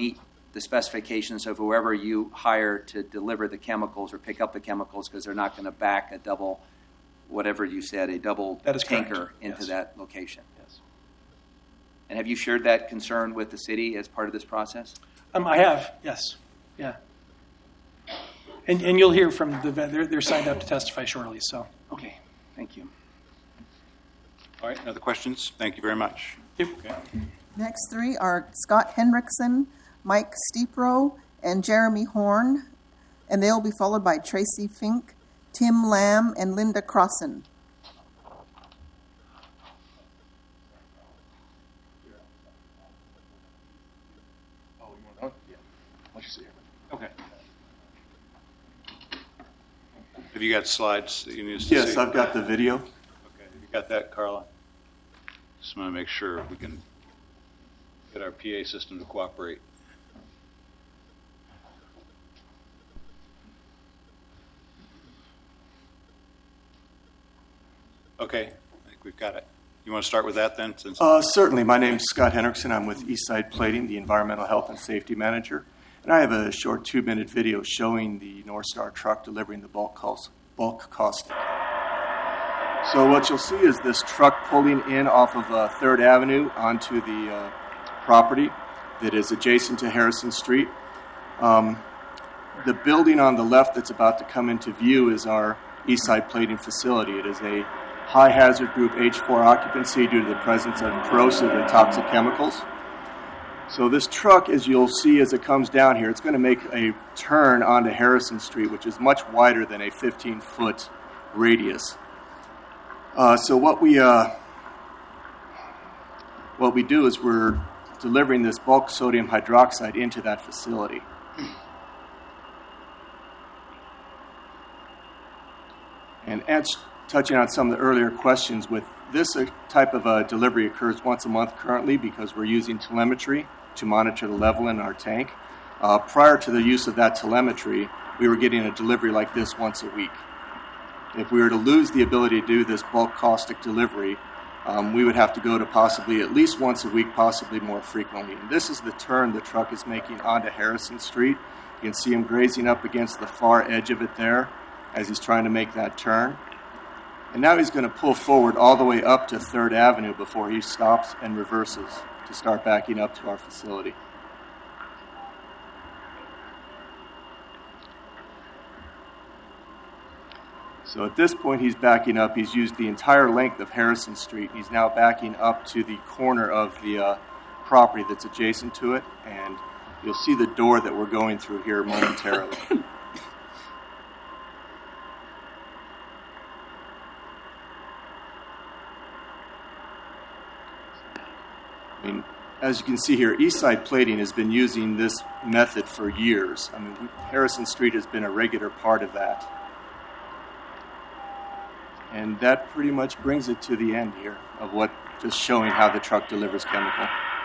the specifications of whoever you hire to deliver the chemicals or pick up the chemicals, because they're not going to back a double, whatever you said, a double That is tanker correct. into Yes. that location. Yes. And have you shared that concern with the city as part of this process? Um, I have, yes, yeah. And, and you'll hear from the, they're, they're signed up to testify shortly, so. Okay, thank you. All right, other questions? Thank you very much. Yep. Okay. Next three are Scott Hendrickson, Mike Steepro, and Jeremy Horn, and they'll be followed by Tracy Fink, Tim Lamb, and Linda Crossan. Okay. Have you got slides that you need us to Yes, see? I've got the video. Okay, you got that, Carla? Just want to make sure we can get our P A system to cooperate. Okay, I think we've got it. You want to start with that then? Since Uh, certainly. My name's Scott Henriksen. I'm with Eastside Plating, the Environmental Health and Safety Manager. And I have a short two-minute video showing the North Star truck delivering the bulk, caus- bulk caustic. So what you'll see is this truck pulling in off of uh, third Avenue onto the uh, property that is adjacent to Harrison Street. Um, the building on the left that's about to come into view is our Eastside Plating facility. It is a high hazard group H four occupancy due to the presence of corrosive and toxic chemicals. So this truck, as you'll see as it comes down here, it's going to make a turn onto Harrison Street, which is much wider than a fifteen-foot radius. Uh, so what we uh, what we do is we're delivering this bulk sodium hydroxide into that facility. And as touching on some of the earlier questions, with this uh, type of uh, delivery occurs once a month currently because we're using telemetry to monitor the level in our tank. Uh, prior to the use of that telemetry, we were getting a delivery like this once a week. If we were to lose the ability to do this bulk caustic delivery, um, we would have to go to possibly at least once a week, possibly more frequently. And this is the turn the truck is making onto Harrison Street. You can see him grazing up against the far edge of it there as he's trying to make that turn. And now he's going to pull forward all the way up to third Avenue before he stops and reverses to start backing up to our facility. So at this point, he's backing up. He's used the entire length of Harrison Street. He's now backing up to the corner of the uh, property that's adjacent to it, and you'll see the door that we're going through here momentarily. I mean, as you can see here, Eastside Plating has been using this method for years. I mean, we, Harrison Street has been a regular part of that. And that pretty much brings it to the end here of what, just showing how the truck delivers chemical.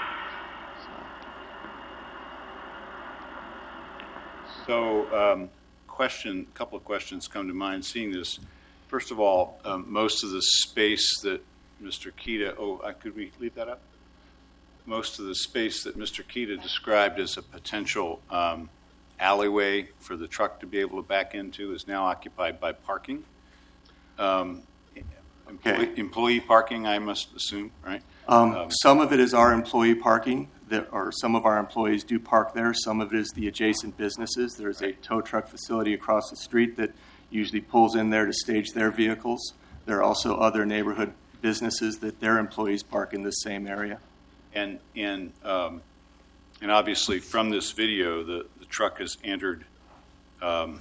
So, um, question, a couple of questions come to mind seeing this. First of all, um, most of the space that Mister Kita, oh, uh, could we leave that up? Most of the space that Mister Kita described as a potential um, alleyway for the truck to be able to back into is now occupied by parking. Um, employee, Okay. employee parking, I must assume, right? Um, Um, some of it is our employee parking, that, or some of our employees do park there. Some of it is the adjacent businesses. There's a tow truck facility across the street that usually pulls in there to stage their vehicles. There are also other neighborhood businesses that their employees park in the same area. And and um, and obviously from this video, the, the truck has entered. Um,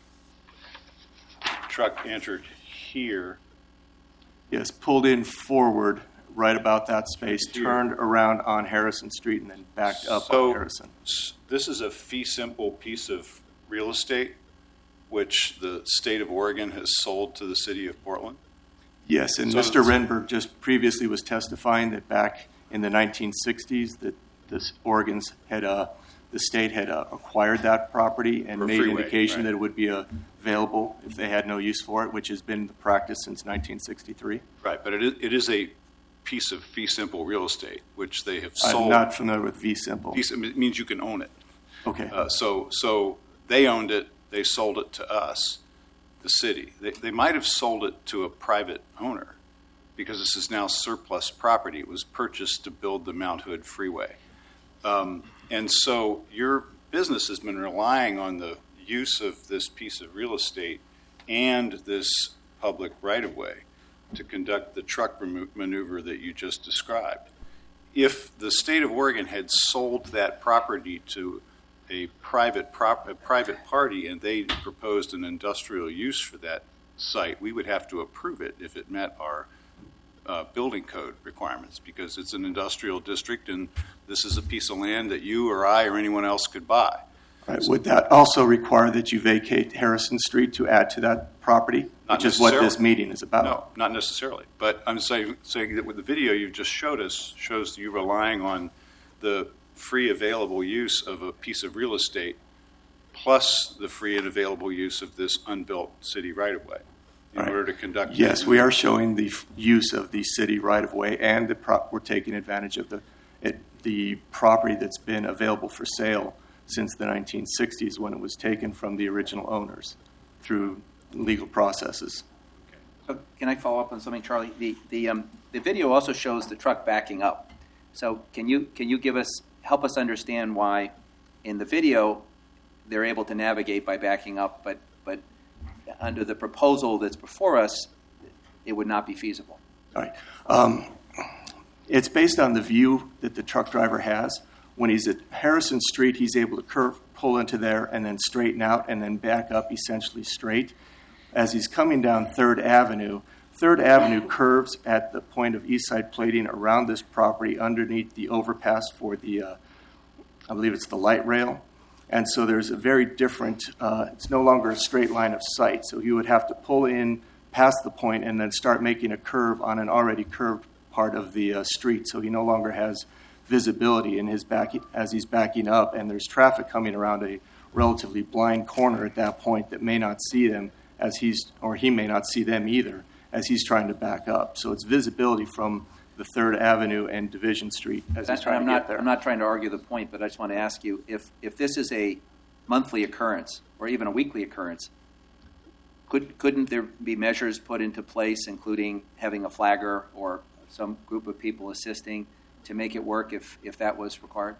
truck entered here. Yes, pulled in forward right about that space, Here. turned around on Harrison Street, and then backed up So, on Harrison. s- this is a fee simple piece of real estate, which the state of Oregon has sold to the city of Portland. Yes, and So Mister it's- Renberg just previously was testifying that back in the nineteen sixties, that this Oregon's had uh, the state had uh, acquired that property and For a made freeway, indication right. that it would be uh, available if they had no use for it, which has been the practice since nineteen sixty-three. Right, but it is, it is a piece of fee simple real estate, which they have sold. I'm not familiar with V Simple. Fee sim- It means you can own it. Okay. Uh, so, so they owned it. They sold it to us, the city. They, they might have sold it to a private owner because this is now surplus property. It was purchased to build the Mount Hood Freeway. Um, and so your business has been relying on the use of this piece of real estate and this public right-of-way to conduct the truck remo- maneuver that you just described. If the state of Oregon had sold that property to a private prop, a private party and they proposed an industrial use for that site, we would have to approve it if it met our uh, building code requirements, because it's an industrial district and this is a piece of land that you or I or anyone else could buy. Right. Would that also require that you vacate Harrison Street to add to that property, Not which is what this meeting is about? No, not necessarily. But I'm saying, saying that with the video you just showed us shows you relying on the free available use of a piece of real estate plus the free and available use of this unbuilt city right-of-way in Right. order to conduct. Yes, we are showing the f- use of the city right-of-way, and the pro- we're taking advantage of the it, the property that's been available for sale since the nineteen sixties, when it was taken from the original owners through legal processes. So can I follow up on something, Charlie? The the um, the video also shows the truck backing up. So can you can you give us help us understand why in the video they're able to navigate by backing up, but but under the proposal that's before us, it would not be feasible? All right. Um, it's based on the view that the truck driver has. When he's at Harrison Street, he's able to curve, pull into there, and then straighten out, and then back up essentially straight. As he's coming down Third Avenue, Third Avenue curves at the point of east side plating around this property underneath the overpass for the, uh, I believe it's the light rail. And so there's a very different, uh, it's no longer a straight line of sight. So he would have to pull in past the point and then start making a curve on an already curved part of the uh, street. So he no longer has visibility in his back as he's backing up, and there's traffic coming around a relatively blind corner at that point that may not see them as he's, or he may not see them either as he's trying to back up. So it's visibility from the Third Avenue and Division Street as he's trying I'm to not, get there. I'm not trying to argue the point, but I just want to ask you, if, if this is a monthly occurrence or even a weekly occurrence, could, couldn't there be measures put into place, including having a flagger or some group of people assisting to make it work if, if that was required?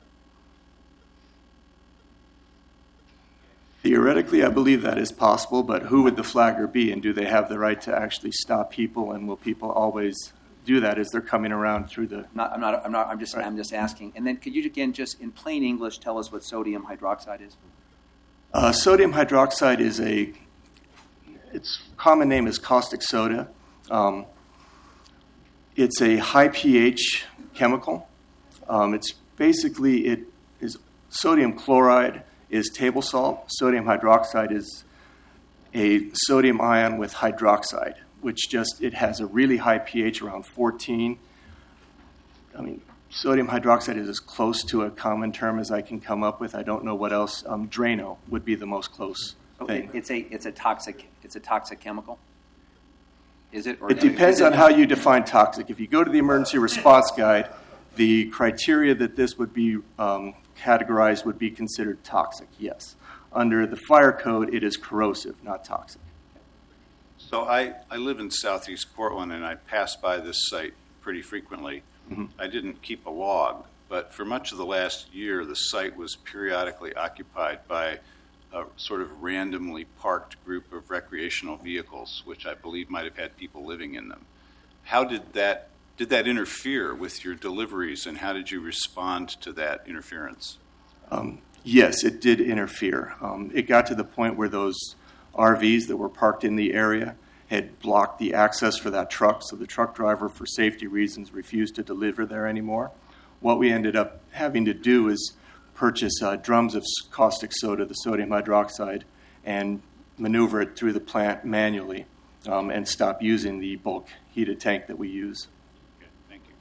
Theoretically, I believe that is possible, but who would the flagger be, and do they have the right to actually stop people, and will people always do that as they're coming around through the... Not, I'm not. I'm not. I'm just. Right. I'm just asking. And then, could you again, just in plain English, tell us what sodium hydroxide is? Uh, sodium hydroxide is a, its common name is caustic soda. Um, it's a high pH chemical. Um, it's basically, it is sodium chloride is table salt. Sodium hydroxide is a sodium ion with hydroxide, which just, it has a really high pH, around fourteen. I mean, sodium hydroxide is as close to a common term as I can come up with. I don't know what else. Um, Drano would be the most close thing. It's a. It's a toxic. It's a toxic chemical. Is it? Or It depends is it on how you define toxic. If you go to the emergency response guide, the criteria that this would be um, categorized would be considered toxic, yes. Under the fire code, it is corrosive, not toxic. So I, I live in southeast Portland, and I pass by this site pretty frequently. Mhm. I didn't keep a log, but for much of the last year, the site was periodically occupied by a sort of randomly parked group of recreational vehicles, which I believe might have had people living in them. How did that, did that interfere with your deliveries, and how did you respond to that interference? Um, yes, it did interfere. Um, it got to the point where those R Vs that were parked in the area had blocked the access for that truck, so the truck driver, for safety reasons, refused to deliver there anymore. What we ended up having to do is purchase uh, drums of caustic soda, the sodium hydroxide, and maneuver it through the plant manually um, and stop using the bulk heated tank that we use. Okay, thank you.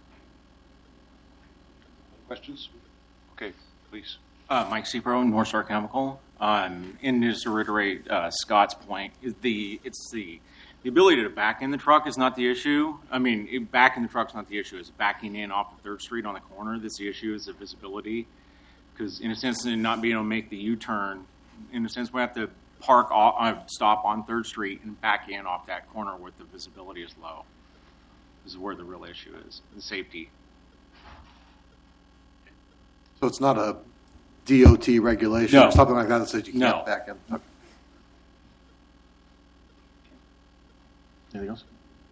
Questions? Okay, please. Uh, Mike Sepro, North Star Chemical. Um, and just to reiterate uh, Scott's point, the it's the the ability to back in the truck is not the issue. I mean, it, back in the truck is not the issue. It's backing in off of Third Street on the corner that's the issue. Is the visibility. Because in a sense, in not being able to make the U-turn, in a sense, we have to park, off, uh, stop on Third Street and back in off that corner where the visibility is low. This is where the real issue is, the safety. So it's not a D O T regulation No. or something like that that says you can't No. back in? Okay. Anything else?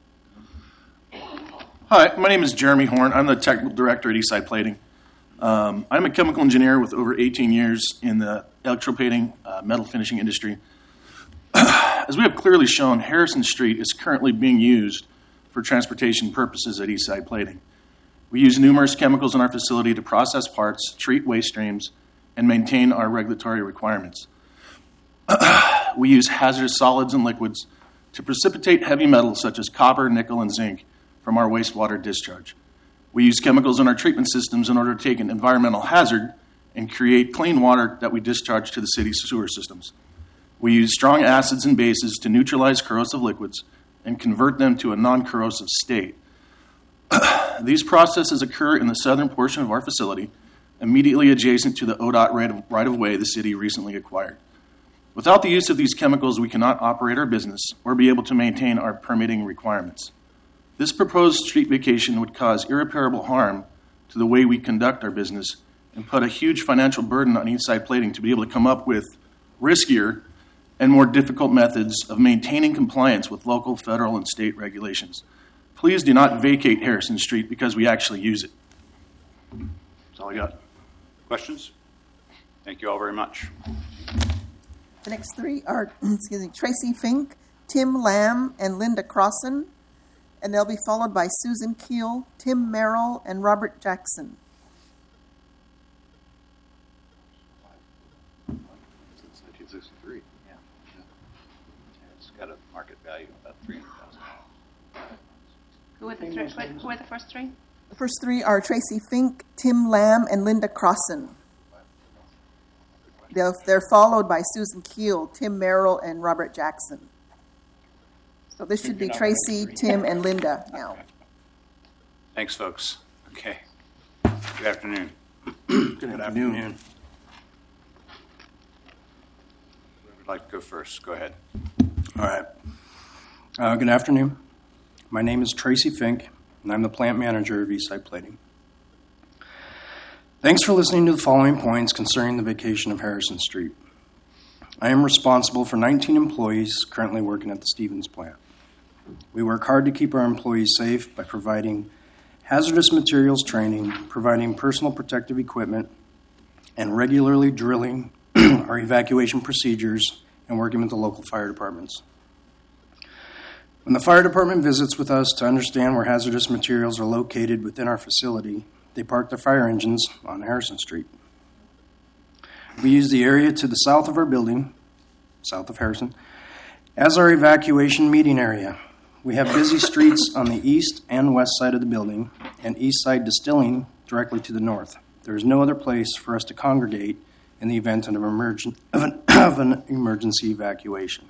Hi, my name is Jeremy Horn. I'm the technical director at Eastside Plating. Um, I'm a chemical engineer with over eighteen years in the electroplating, uh, metal finishing industry. As we have clearly shown, Harrison Street is currently being used for transportation purposes at Eastside Plating. We use numerous chemicals in our facility to process parts, treat waste streams, and maintain our regulatory requirements. We use hazardous solids and liquids to precipitate heavy metals such as copper, nickel, and zinc from our wastewater discharge. We use chemicals in our treatment systems in order to take an environmental hazard and create clean water that we discharge to the city's sewer systems. We use strong acids and bases to neutralize corrosive liquids and convert them to a non-corrosive state. These processes occur in the southern portion of our facility, immediately adjacent to the O D O T right-of- right-of-way the city recently acquired. Without the use of these chemicals, we cannot operate our business or be able to maintain our permitting requirements. This proposed street vacation would cause irreparable harm to the way we conduct our business and put a huge financial burden on Eastside Plating to be able to come up with riskier and more difficult methods of maintaining compliance with local, federal, and state regulations. Please do not vacate Harrison Street because we actually use it. That's all I got. Questions? Thank you all very much. The next three are, excuse me, Tracy Fink, Tim Lamb, and Linda Crossan, and they'll be followed by Susan Keel, Tim Merrill, and Robert Jackson. Since nineteen sixty-three. Yeah. It's got a market value of about three hundred thousand dollars. Who are the three? Who are the first three? The first three are Tracy Fink, Tim Lamb, and Linda Crossan. They're, they're followed by Susan Keel, Tim Merrill, and Robert Jackson. So this should be Tracy, Tim, and Linda now. Thanks, folks. Okay. Good afternoon. Good afternoon. Whoever would like to go first, go ahead. All right. Uh, good afternoon. My name is Tracy Fink, and I'm the plant manager of Eastside Plating. Thanks for listening to the following points concerning the vacation of Harrison Street. I am responsible for nineteen employees currently working at the Stevens plant. We work hard to keep our employees safe by providing hazardous materials training, providing personal protective equipment, and regularly drilling our evacuation procedures and working with the local fire departments. When the fire department visits with us to understand where hazardous materials are located within our facility, they park their fire engines on Harrison Street. We use the area to the south of our building, south of Harrison, as our evacuation meeting area. We have busy streets on the east and west side of the building, and east side distilling directly to the north. There is no other place for us to congregate in the event of an, emergen- of an, of an emergency evacuation.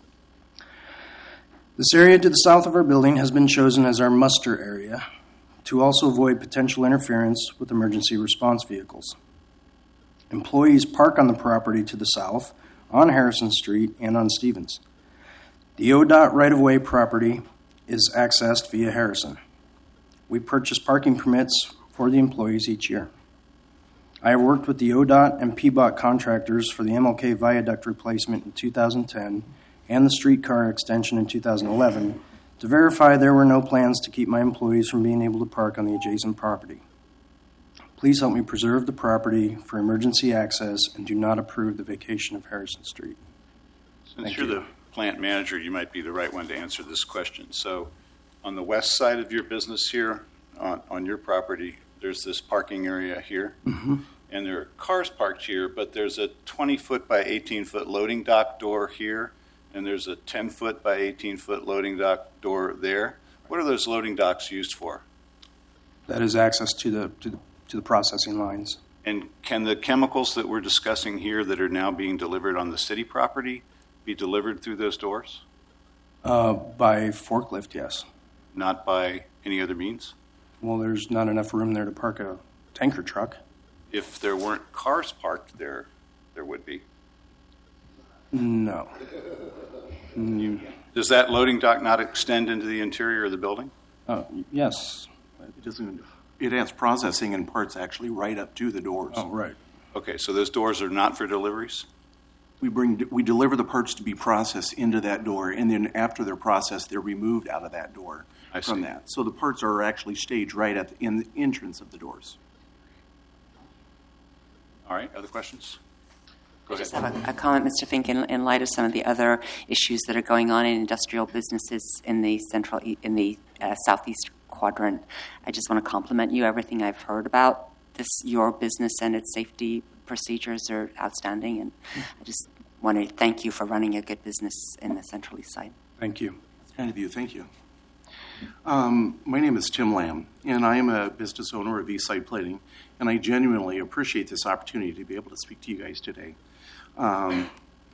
This area to the south of our building has been chosen as our muster area to also avoid potential interference with emergency response vehicles. Employees park on the property to the south, on Harrison Street, and on Stevens. The O D O T right-of-way property is accessed via Harrison. We purchase parking permits for the employees each year. I have worked with the O D O T and P B O T contractors for the M L K viaduct replacement in two thousand ten and the streetcar extension in two thousand eleven to verify there were no plans to keep my employees from being able to park on the adjacent property. Please help me preserve the property for emergency access and do not approve the vacation of Harrison Street. Since Thank you're you. the plant manager, you might be the right one to answer this question. So on the west side of your business here, on, on your property, there's this parking area here. Mm-hmm. And there are cars parked here, but there's a twenty-foot by eighteen-foot loading dock door here, and there's a ten-foot by eighteen-foot loading dock door there. What are those loading docks used for? That is access to the to the, to the processing lines. And can the chemicals that we're discussing here that are now being delivered on the city property be delivered through those doors? Uh, by forklift, yes. Not by any other means? Well, there's not enough room there to park a tanker truck. if there weren't cars parked there, there would be. No. You, Does that loading dock not extend into the interior of the building? uh, yes. It doesn't. It has processing and parts actually right up to the doors. Oh, right. Okay, so those doors are not for deliveries? We bring we deliver the parts to be processed into that door, and then after they're processed, they're removed out of that door I from see. that. So the parts are actually staged right at the, in the entrance of the doors. All right, other questions? Go I just ahead. have a, a comment, Mister Fink, in, in light of some of the other issues that are going on in industrial businesses in the central, in the uh, southeast quadrant. I just want to compliment you. Everything I've heard about this, your business and its safety procedures are outstanding, and I just want to thank you for running a good business in the Central East Side. Thank you. That's kind of you. Thank you. Um, my name is Tim Lamb, and I am a business owner of Eastside Plating, and I genuinely appreciate this opportunity to be able to speak to you guys today. Um,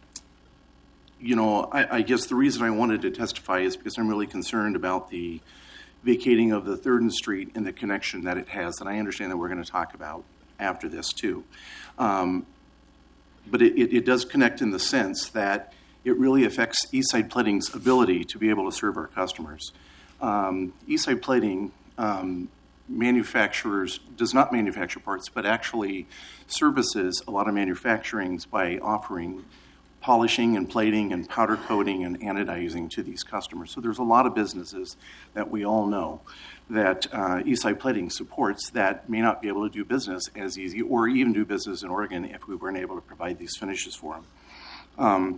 you know, I, I guess the reason I wanted to testify is because I'm really concerned about the vacating of the third and Street and the connection that it has, and I understand that we're going to talk about after this too. Um, but it, it, it does connect in the sense that it really affects Eastside Plating's ability to be able to serve our customers. Um, Eastside Plating um, manufacturers, does not manufacture parts, but actually services a lot of manufacturings by offering polishing and plating and powder coating and anodizing to these customers. So there's a lot of businesses that we all know that uh, Eastside Plating supports that may not be able to do business as easy or even do business in Oregon if we weren't able to provide these finishes for them. Um,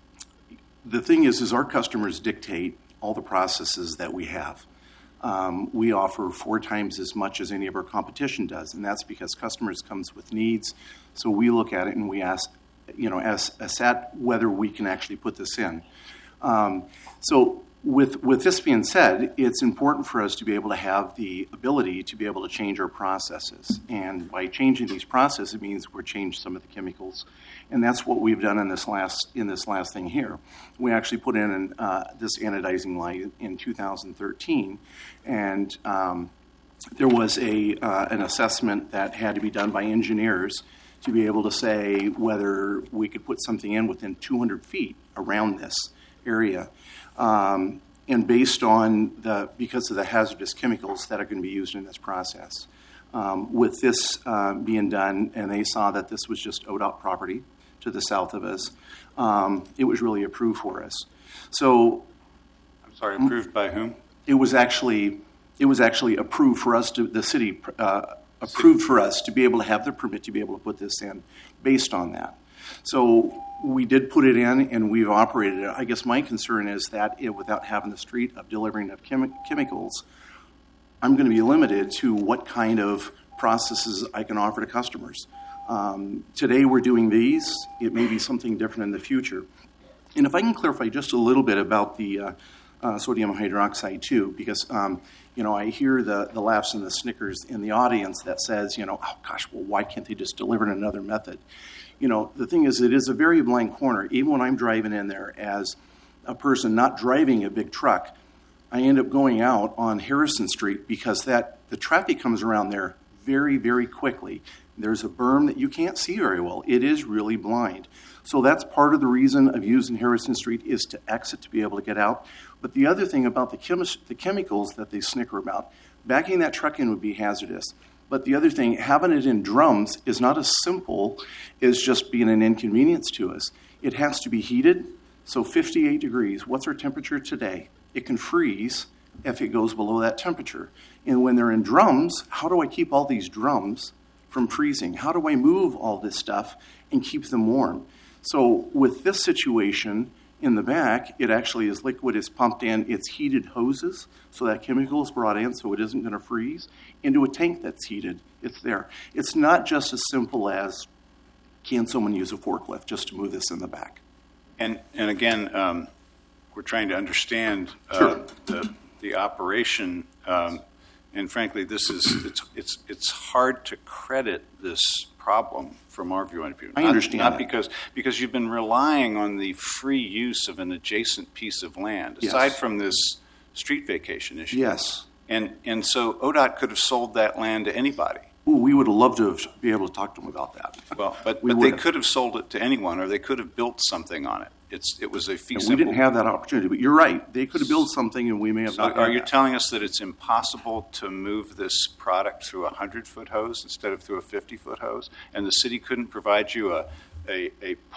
the thing is, is our customers dictate all the processes that we have. Um, we offer four times as much as any of our competition does, and that's because customers comes with needs. So we look at it and we ask, you know, as assess whether we can actually put this in. Um, so with with this being said, it's important for us to be able to have the ability to be able to change our processes. And by changing these processes, it means we're changing some of the chemicals. And that's what we've done in this last in this last thing here. We actually put in an, uh, this anodizing line in two thousand thirteen, and um, there was a uh, an assessment that had to be done by engineers to be able to say whether we could put something in within two hundred feet around this area. Um, and based on the, because of the hazardous chemicals that are going to be used in this process. Um, with this uh, being done, and they saw that this was just O D O T property to the south of us, um, it was really approved for us. So, I'm sorry, approved by whom? It was actually, it was actually approved for us to, the city uh, approved for us to be able to have the permit to be able to put this in based on that. So we did put it in, and we've operated it. I guess my concern is that it, without having the street of delivering of chemi- chemicals, I'm going to be limited to what kind of processes I can offer to customers. Um, today we're doing these. It may be something different in the future. And if I can clarify just a little bit about the uh, uh, sodium hydroxide too, because um, you know, I hear the, the laughs and the snickers in the audience that says, you know, oh gosh, well, why can't they just deliver in another method? You know, the thing is, it is a very blank corner. Even when I'm driving in there as a person not driving a big truck, I end up going out on Harrison Street because that the traffic comes around there very, very quickly. There's a berm that you can't see very well. It is really blind. So that's part of the reason of using Harrison Street is to exit, to be able to get out. But the other thing about the, chemi- the chemicals that they snicker about, backing that truck in would be hazardous. But the other thing, having it in drums is not as simple as just being an inconvenience to us. It has to be heated, so fifty-eight degrees. What's our temperature today? It can freeze if it goes below that temperature. And when they're in drums, how do I keep all these drums from freezing? How do I move all this stuff and keep them warm? So with this situation in the back, it actually is liquid is pumped in. It's heated hoses, so that chemical is brought in so it isn't going to freeze, into a tank that's heated. It's there. It's not just as simple as, can someone use a forklift just to move this in the back? And and again, um, we're trying to understand uh, Sure. the the operation, um, and frankly, this is it's it's it's hard to credit this problem from our point of view. I Not- understand Not that. because because you've been relying on the free use of an adjacent piece of land, Yes. aside from this street vacation issue. Yes. And and so O D O T could have sold that land to anybody. Ooh, we would have loved to have be able to talk to them about that. Well, but, We but they would've. could have sold it to anyone, or they could have built something on it. It's, it was a fee And we simple. didn't have that opportunity, but you're right. They could have built something, and we may have So not. are had you that. telling us that it's impossible to move this product through a hundred-foot hose instead of through a fifty-foot hose? And the city couldn't provide you a, a, a